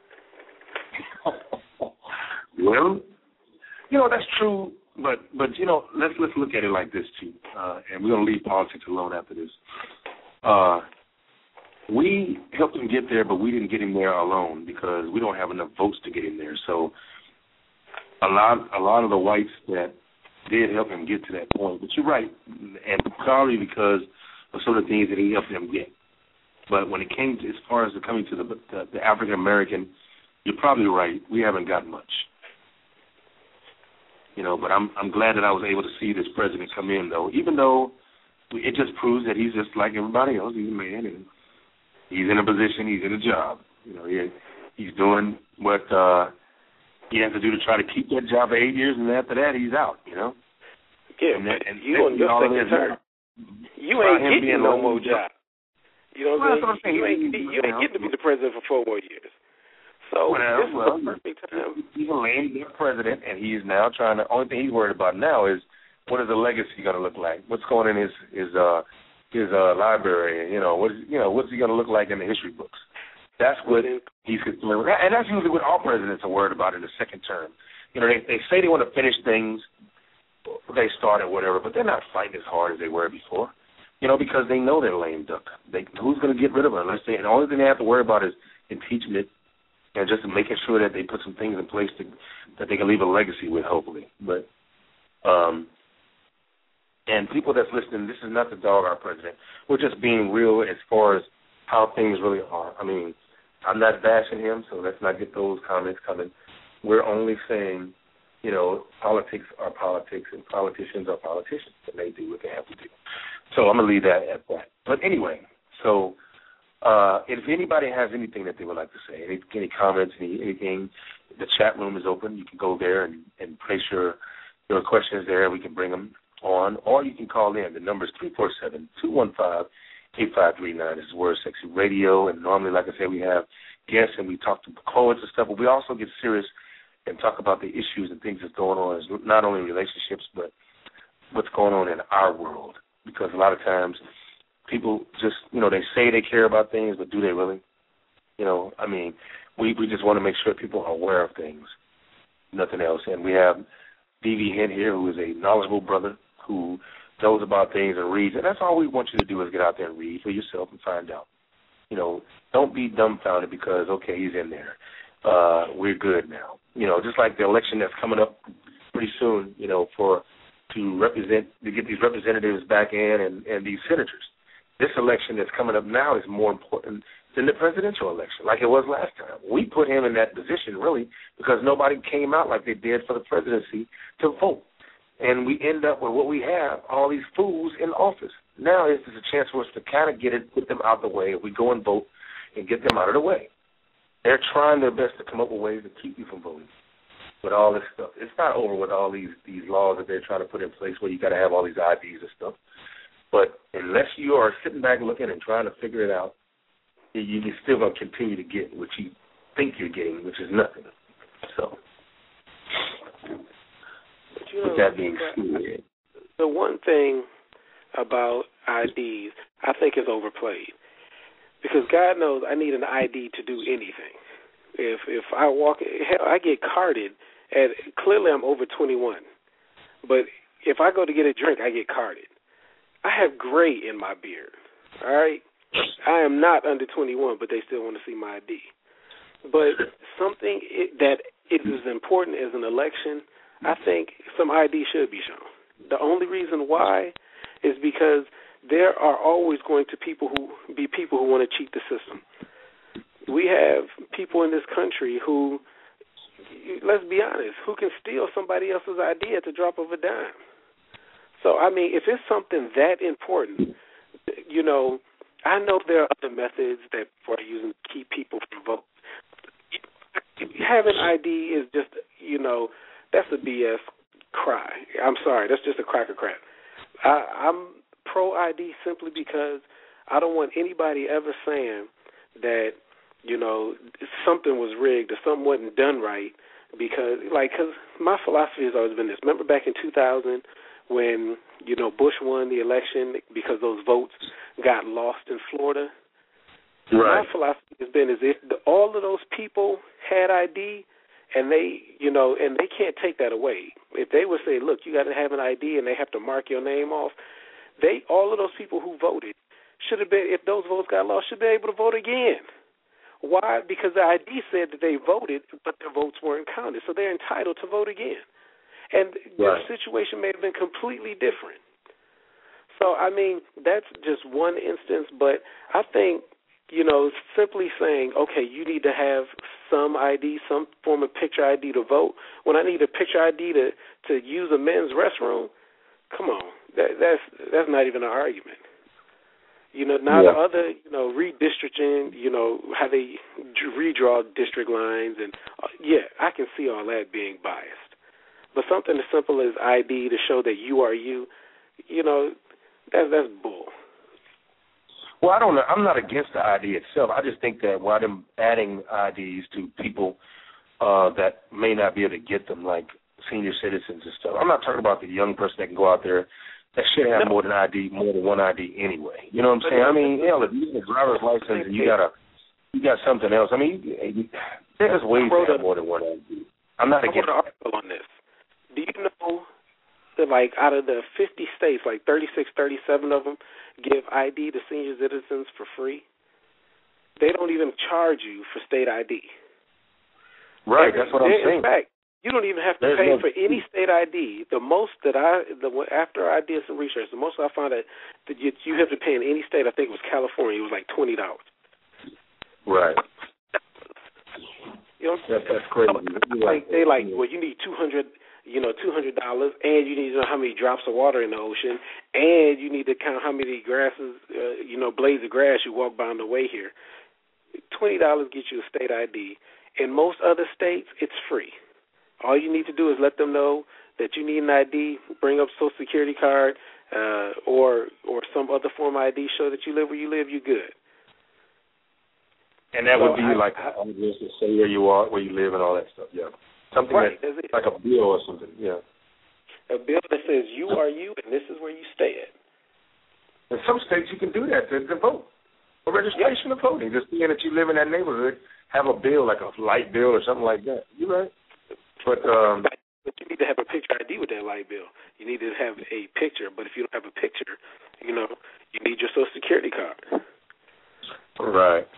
Well, you know, that's true. But, but you know, let's let's look at it like this, too. Uh, and we're going to leave politics alone after this. Uh, we helped him get there, but we didn't get him there alone because we don't have enough votes to get him there. So a lot, a lot of the whites that did help him get to that point. But you're right, and probably because of some of the things that he helped them get. But when it came to, as far as the coming to the, the, the African-American, you're probably right. We haven't got much. You know, but I'm I'm glad that I was able to see this president come in, though. Even though it just proves that he's just like everybody else. He's a man, and he's in a position, he's in a job. You know, he he's doing what uh, he has to do to try to keep that job for eight years, and after that, he's out. You know. Yeah, and, that, and you on your second term, you ain't getting no more job. You know what I'm saying? You ain't you ain't getting to be the president for four more years. So well, this well, is the perfect time. He's a lame president, and he is now trying to. Only thing he's worried about now is what is the legacy going to look like? What's going in his his uh, his uh, library? You know, what is, you know, what's he going to look like in the history books? That's what he's concerned with, and that's usually what all presidents are worried about in the second term. You know, they they say they want to finish things they started, whatever, but they're not fighting as hard as they were before. You know, because they know they're lame duck. They who's going to get rid of them? Unless they, and the only thing they have to worry about is impeachment. And just making sure that they put some things in place to, that they can leave a legacy with, hopefully. But, um, and people that's listening, this is not to dog our president. We're just being real as far as how things really are. I mean, I'm not bashing him, so let's not get those comments coming. We're only saying, you you know, politics are politics, and politicians are politicians, and they do what they have to do. So I'm going to leave that at that. But anyway, so uh, if anybody has anything that they would like to say, any, any comments, any, anything, the chat room is open. You can go there and, and place your, your questions there. We can bring them on, or you can call in. The number is three four seven, two one five, eight five three nine. This is Word Sexy Radio, and normally, like I said, we have guests and we talk to poets and stuff, but we also get serious and talk about the issues and things that's going on, not only in relationships, but what's going on in our world. Because a lot of times people just, you know, they say they care about things, but do they really? You know, I mean, we, we just want to make sure people are aware of things, nothing else. And we have D V Hint here, who is a knowledgeable brother who knows about things and reads. And that's all we want you to do is get out there and read for yourself and find out. You know, don't be dumbfounded because, okay, he's in there. Uh, we're good now. You know, just like the election that's coming up pretty soon, you know, for to represent, to get these representatives back in and, and these senators. This election that's coming up now is more important than the presidential election, like it was last time. We put him in that position, really, because nobody came out like they did for the presidency to vote. And we end up with what we have, all these fools in office. Now it's just a chance for us to kind of get it, put them out of the way. If we go and vote and get them out of the way. They're trying their best to come up with ways to keep you from voting with all this stuff. It's not over with all these, these laws that they're trying to put in place where you got to have all these I Ds and stuff. But unless you are sitting back looking and trying to figure it out, you, you're still going to continue to get what you think you're getting, which is nothing. So, but you know, with that being said, the one thing about I Ds I think is overplayed. Because God knows I need an I D to do anything. If if I walk, hell, I get carded, and clearly I'm over twenty-one. But if I go to get a drink, I get carded. I have gray in my beard, all right? I am not under twenty-one, but they still want to see my I D. But something it, that it is important as an election, I think some I D should be shown. The only reason why is because there are always going to people who be people who want to cheat the system. We have people in this country who, let's be honest, who can steal somebody else's idea at the drop of a dime. So, I mean, if it's something that important, you know, I know there are other methods that people are using to keep people from voting. Having I D is just, you know, that's a B S cry. I'm sorry, that's just a cracker crap. I, I'm pro I D simply because I don't want anybody ever saying that, you know, something was rigged or something wasn't done right because, like, because my philosophy has always been this. Remember back in two thousand when, you know, Bush won the election because those votes got lost in Florida? Right. My philosophy has been is if the, all of those people had I D and they, you know, and they can't take that away. If they would say, look, you got to have an I D and they have to mark your name off, They all of those people who voted should have been, if those votes got lost, should be able to vote again. Why? Because the I D said that they voted, but their votes weren't counted, so they're entitled to vote again. And right. The situation may have been completely different. So, I mean, that's just one instance, but I think, you know, simply saying, okay, you need to have some I D, some form of picture I D to vote, when I need a picture I D to, to use a men's restroom, come on, that, that's that's not even an argument. You know, now yeah. the other, you know, redistricting, you know, how they redraw district lines, and, uh, yeah, I can see all that being biased. But something as simple as I D to show that you are you, you know, that, that's bull. Well, I don't know. I'm not against the I D itself. I just think that while them adding I Ds to people uh, that may not be able to get them, like senior citizens and stuff, I'm not talking about the young person that can go out there that should have no. more than I D, more than one I D anyway. You know what I'm saying? I mean, hell, if you have a driver's license and you got a, you got something else. I mean, you, there's ways to have more than one I D. I'm not against. I wrote an article on this. Do you know that, like, out of the fifty states, like thirty-six, thirty-seven of them give I D to senior citizens for free? They don't even charge you for state I D. Right, Every, that's what I'm in saying. In fact, you don't even have to There's pay no, for any state I D. The most that I, the, after I did some research, the most I found that, that you, you have to pay in any state, I think it was California, it was like twenty dollars. Right. You know, that, that's crazy. So, like, they like, well, you need two hundred, you know, two hundred dollars, and you need to know how many drops of water in the ocean, and you need to count how many grasses, uh, you know, blades of grass you walk by on the way here. twenty dollars gets you a state I D. In most other states, it's free. All you need to do is let them know that you need an I D, bring up Social Security card, uh, or or some other form of I D, show that you live where you live, you're good. And that so would be I, like I, a address to say where you are, where you live, and all that stuff. Yeah, something right, that, that's it. like a bill or something. Yeah, a bill that says you are you, and this is where you stay at. In some states, you can do that to, to vote. For registration yep. of voting, just being that you live in that neighborhood, have a bill, like a light bill or something like that. You're right. But um, but you need to have a picture I D with that light bill. You need to have a picture, but if you don't have a picture, you know, you need your Social Security card. Right.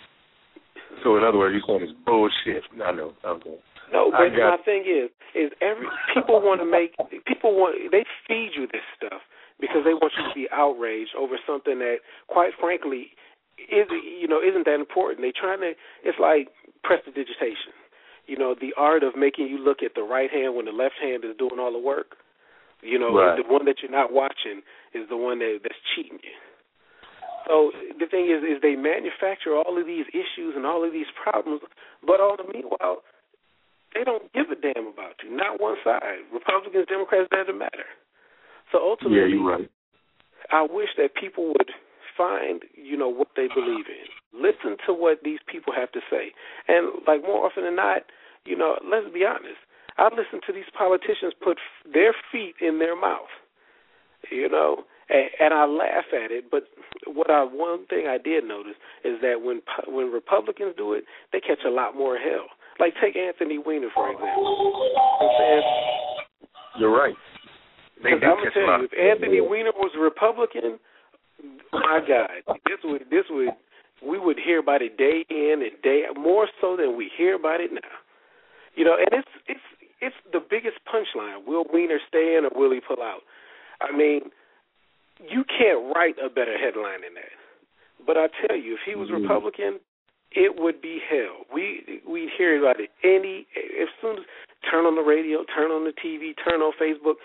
So in other words, you're saying it's bullshit. I know. Okay. No, but got... my thing is, is every people want to make people want they feed you this stuff because they want you to be outraged over something that, quite frankly, is you know isn't that important. They trying to. It's like prestidigitation. You know, the art of making you look at the right hand when the left hand is doing all the work. You know, right. the one that you're not watching is the one that, that's cheating you. So the thing is, is they manufacture all of these issues and all of these problems, but all the meanwhile, they don't give a damn about you. Not one side. Republicans, Democrats, doesn't matter. So ultimately, yeah, you're right. I wish that people would find, you know, what they believe in. Listen to what these people have to say. And, like, more often than not, you know, let's be honest. I listen to these politicians put their feet in their mouth, you know, and, and I laugh at it. But what I one thing I did notice is that when when Republicans do it, they catch a lot more hell. Like, take Anthony Weiner, for example. You know what I'm saying? You're right. They do I'm catch gonna tell a lot. you, if Anthony Weiner was a Republican, my God, this would this would we would hear about it day in and day more so than we hear about it now. You know, and it's it's it's the biggest punchline. Will Weiner stay in or will he pull out? I mean, you can't write a better headline than that. But I tell you, if he was mm-hmm. Republican, it would be hell. We we'd hear about it any as soon as turn on the radio, turn on the T V, turn on Facebook.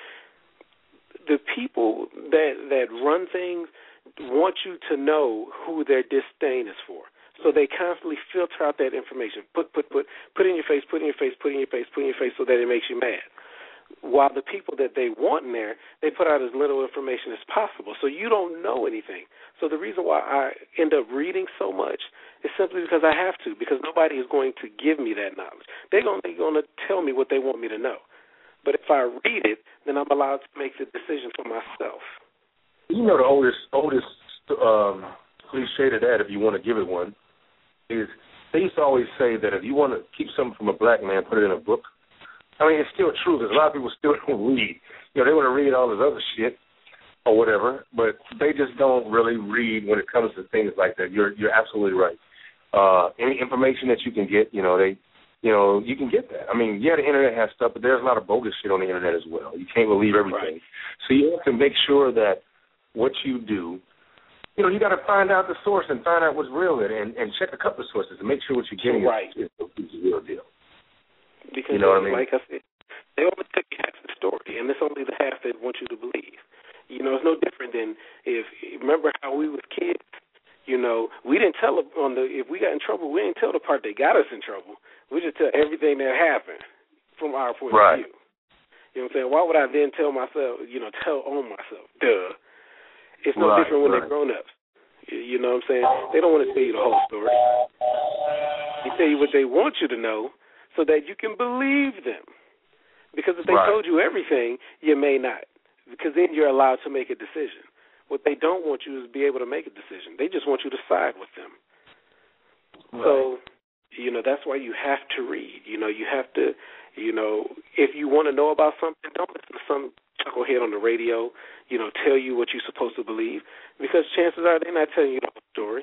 The people that that run things want you to know who their disdain is for. So they constantly filter out that information. Put, put, put, put in your face, put in your face, put in your face, put in your face so that it makes you mad. While the people that they want in there, they put out as little information as possible. So you don't know anything. So the reason why I end up reading so much is simply because I have to, because nobody is going to give me that knowledge. They're going to tell me what they want me to know. But if I read it, then I'm allowed to make the decision for myself. You know the oldest oldest um, cliche to that, if you want to give it one, is they used to always say that if you want to keep something from a black man, put it in a book. I mean, it's still true because a lot of people still don't read. You know, they want to read all this other shit or whatever, but they just don't really read when it comes to things like that. You're you're absolutely right. Uh, any information that you can get, you know, they, you know, you can get that. I mean, yeah, the internet has stuff, but there's a lot of bogus shit on the internet as well. You can't believe everything. Right. So you have to make sure that what you do, you know, you got to find out the source and find out what's real and, and check a couple of sources and make sure what you're getting right. is, is, is the real deal. Because, you know what I mean? Like I said, they only tell you half the story, and it's only the half they want you to believe. You know, it's no different than if, remember how we was kids, you know, we didn't tell them on the, if we got in trouble, we didn't tell the part that got us in trouble. We just tell everything that happened from our point right. of view. You know what I'm saying? Why would I then tell myself, you know, tell on myself? Duh. It's no right, different when right. they're grown-ups. You know what I'm saying? They don't want to tell you the whole story. They tell you what they want you to know so that you can believe them. Because if they right. told you everything, you may not. Because then you're allowed to make a decision. What they don't want you is to be able to make a decision. They just want you to side with them. Right. So, you know, that's why you have to read. You know, you have to, you know, if you want to know about something, don't listen to some chucklehead on the radio, you know, tell you what you're supposed to believe, because chances are they're not telling you the whole story.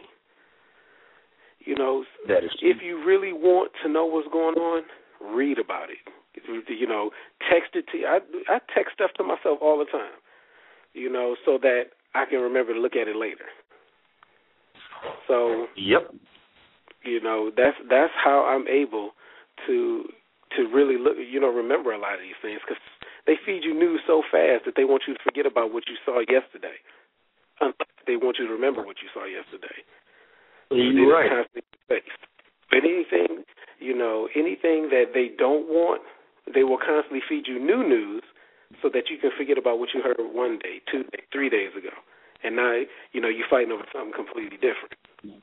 You know, that is if you really want to know what's going on, read about it. You know, text it to you. I, I text stuff to myself all the time, you know, so that I can remember to look at it later. So, yep. You know, that's that's how I'm able to to really look, you know, remember a lot of these things, because they feed you news so fast that they want you to forget about what you saw yesterday. They want you to remember what you saw yesterday. You're right. But anything, you know, anything that they don't want, they will constantly feed you new news so that you can forget about what you heard one day, two days, three days ago. And now, you know, you're fighting over something completely different.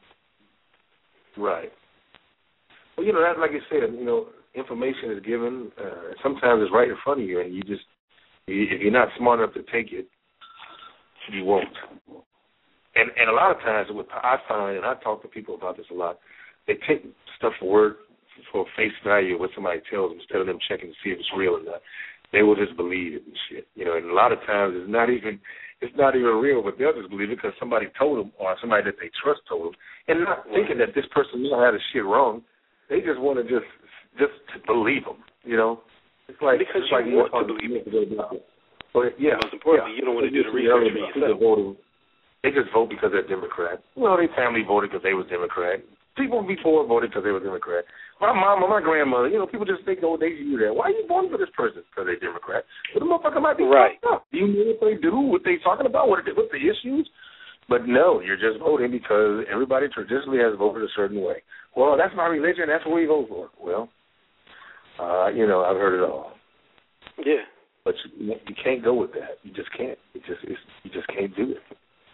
Right. Well, you know, that's like you said, you know, information is given. Uh, sometimes it's right in front of you, and you just, if you're not smart enough to take it, you won't. And and a lot of times, what I find, and I talk to people about this a lot, they take stuff for word, for face value of what somebody tells them instead of them checking to see if it's real or not. They will just believe it and shit. You know, and a lot of times it's not even it's not even real, but they'll just believe it because somebody told them or somebody that they trust told them, and not thinking that this person you know had the shit wrong. They just want to just just to believe them. You know, it's like because it's you like want to believe it. But yeah, most importantly, yeah. you don't want to do the research for yourself. They just vote because they're Democrat. Well, their family voted because they was Democrat. People before voted because they were Democrat. My mom or my grandmother, you know, people just think, oh, they do that. Why are you voting for this person? Because they're Democrat. But the motherfucker might be right. Up. Do you know what they do, what they talking about, what are, what's the issues? But no, you're just voting because everybody traditionally has voted a certain way. Well, that's my religion. That's what we vote for. Well, uh, you know, I've heard it all. Yeah. But you, you can't go with that. You just can't. You just it's, you just can't do it.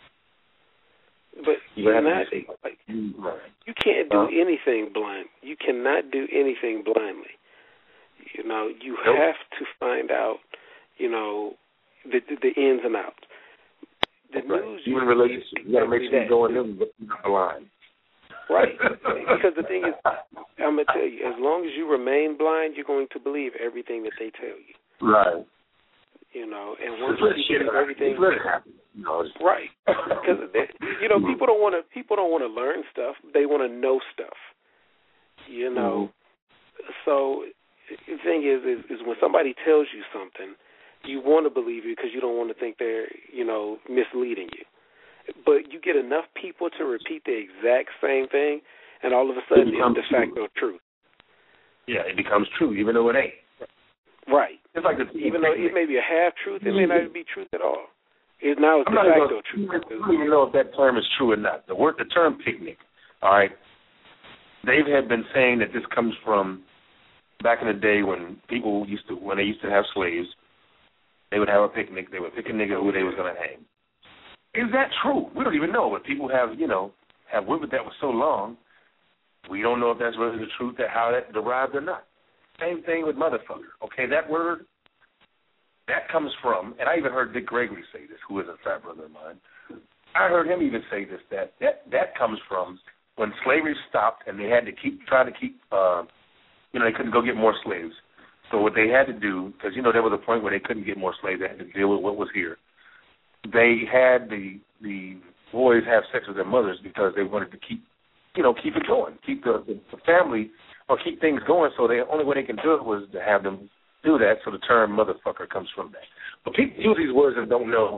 But you you're not, like, you can't do huh? anything blind. You cannot do anything blindly. You know, you nope. have to find out, you know, the the, the ins and outs. The right. news. Even religious, you got to make sure you're going in blind. Right. Because the thing is, I'm going to tell you, as long as you remain blind, you're going to believe everything that they tell you. Right. You know, and once you believe everything, no, right? Because you know, people don't want to. People don't want to learn stuff. They want to know stuff. You know, mm-hmm. So the thing is, is, is when somebody tells you something, you want to believe it because you don't want to think they're, you know, misleading you. But you get enough people to repeat the exact same thing, and all of a sudden it it's de facto truth. Yeah, it becomes true, even though it ain't. Right. It's like the, even though it may be a half truth, it may not even be truth at all. It now it's de facto truth. I don't even know if that term is true or not. The word, the term picnic. All right. They have been saying that this comes from back in the day when people used to, when they used to have slaves, they would have a picnic. They would pick a nigga who they was going to hang. Is that true? We don't even know. But people have, you know, have lived with that for so long. We don't know if that's really the truth, that how that derived or not. Same thing with motherfucker. Okay, that word, that comes from, and I even heard Dick Gregory say this, who is a frat brother of mine. I heard him even say this, that that, that comes from when slavery stopped and they had to keep, try to keep, uh, you know, they couldn't go get more slaves. So what they had to do, because, you know, there was a point where they couldn't get more slaves, they had to deal with what was here. They had the the boys have sex with their mothers because they wanted to keep, you know, keep it going, keep the, the, the family, or keep things going. So the only way they can do it was to have them do that. So the term motherfucker comes from that. But people use these words and don't know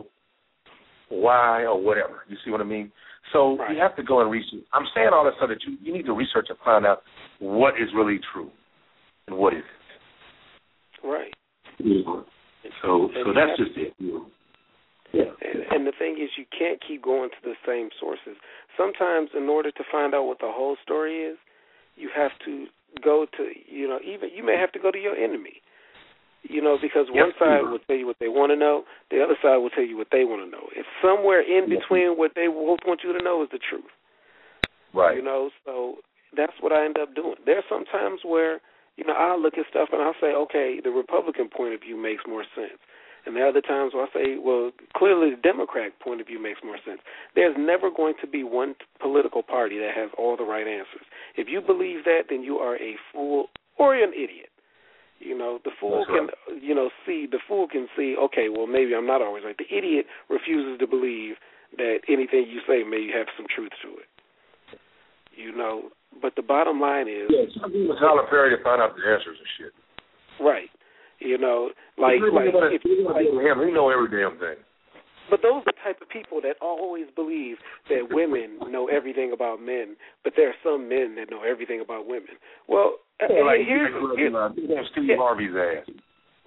why or whatever. You see what I mean? So right. You have to go and research. I'm saying all this so that you, you need to research and find out what is really true and what isn't. Right. Yeah. So so that's just it. Yeah. Yeah. And, and the thing is, you can't keep going to the same sources. Sometimes, in order to find out what the whole story is, you have to go to, you know, even you may have to go to your enemy. You know, because one yep. side will tell you what they want to know, the other side will tell you what they want to know. If somewhere in between what they both want you to know is the truth. Right. You know, so that's what I end up doing. There are some times where, you know, I'll look at stuff and I'll say, okay, the Republican point of view makes more sense. And there are other times where I say, well, clearly the Democrat point of view makes more sense. There's never going to be one political party that has all the right answers. If you believe that, then you are a fool or an idiot. You know, the fool That's can, right. you know, see, the fool can see, okay, well, maybe I'm not always right. The idiot refuses to believe that anything you say may have some truth to it. You know, but the bottom line is... Yeah, some people Tyler Perry to find out the answers and shit. Right. You know, like... like if, like him, he know every damn thing. But those are the type of people that always believe that women know everything about men, but there are some men that know everything about women. Well, yeah, like, here's... like here's uh, Steve yeah, Harvey's ass. Right.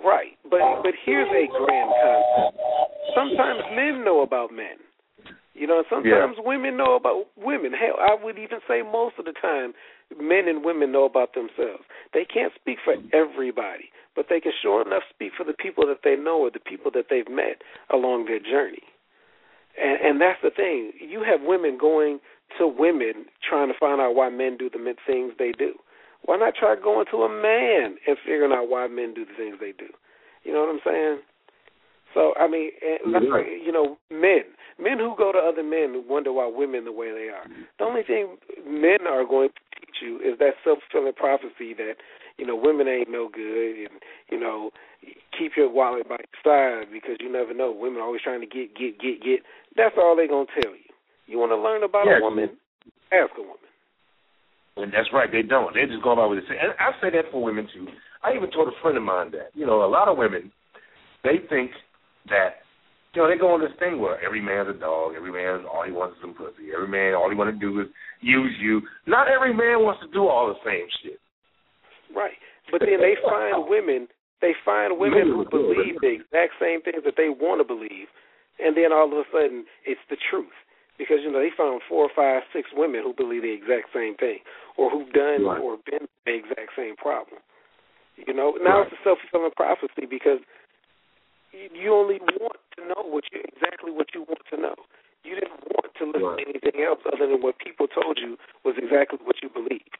but but here's a grand concept. Sometimes men know about men. You know, sometimes yeah. women know about women. Hell, I would even say most of the time, men and women know about themselves. They can't speak for everybody, but they can sure enough speak for the people that they know or the people that they've met along their journey. And, and that's the thing. You have women going to women trying to find out why men do the things they do. Why not try going to a man and figuring out why men do the things they do? You know what I'm saying? So, I mean, like, you know, men. Men who go to other men wonder why women the way they are. The only thing men are going to teach you is that self-fulfilling prophecy that, you know, women ain't no good and, you know, keep your wallet by your side because you never know. Women are always trying to get, get, get, get. That's all they're going to tell you. You want to learn about yes. a woman? Ask a woman. And that's right. They don't. They just go about what they say. And I say that for women, too. I even told a friend of mine that. You know, a lot of women, they think that, you know, they go on this thing where every man's a dog, every man, all he wants is some pussy, every man, all he want to do is use you. Not every man wants to do all the same shit. Right. But then they find women, they find women who believe the exact same things that they want to believe, and then all of a sudden it's the truth. Because, you know, they found four, five, six women who believe the exact same thing or who've done right. or been the exact same problem. You know, now right. it's a self-fulfilling prophecy because you only want to know what you exactly what you want to know. You didn't want to listen right. to anything else other than what people told you was exactly what you believed.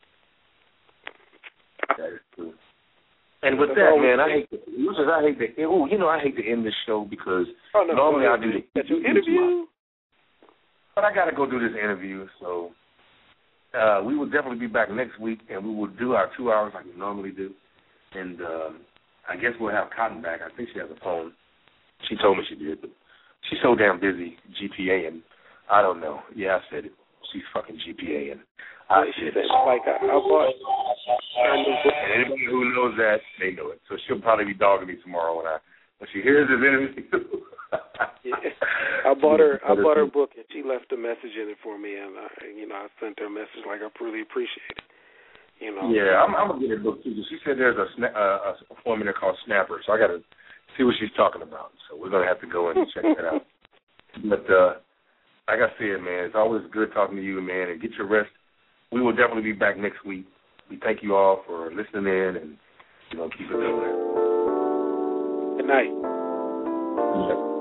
That is true. And with that, man, I hate to, I hate to, you know, I hate to end the show because oh, no, normally no, I do the interview. But I got to go do this interview, so uh, we will definitely be back next week, and we will do our two hours like we normally do. And um, I guess we'll have Cotton back. I think she has a phone. She told me she did, but she's so damn busy GPAing. I don't know. Yeah, I said it. She's fucking GPAing. I yeah, she said it like I, I bought. And anybody who knows that, they know it. So she'll probably be dogging me tomorrow when I when she hears this interview. yeah. I bought her. I bought her book, and she left a message in it for me, and I, you know, I sent her a message like I really appreciate it. You know. Yeah, I'm, I'm gonna get her book too. She said there's a, sna- uh, a formula called Snapper, so I gotta see what she's talking about. So we're gonna have to go and check that out. But uh, like I said, man, it's always good talking to you, man. And get your rest. We will definitely be back next week. We thank you all for listening in, and you know, keep it going. Good night. Yeah.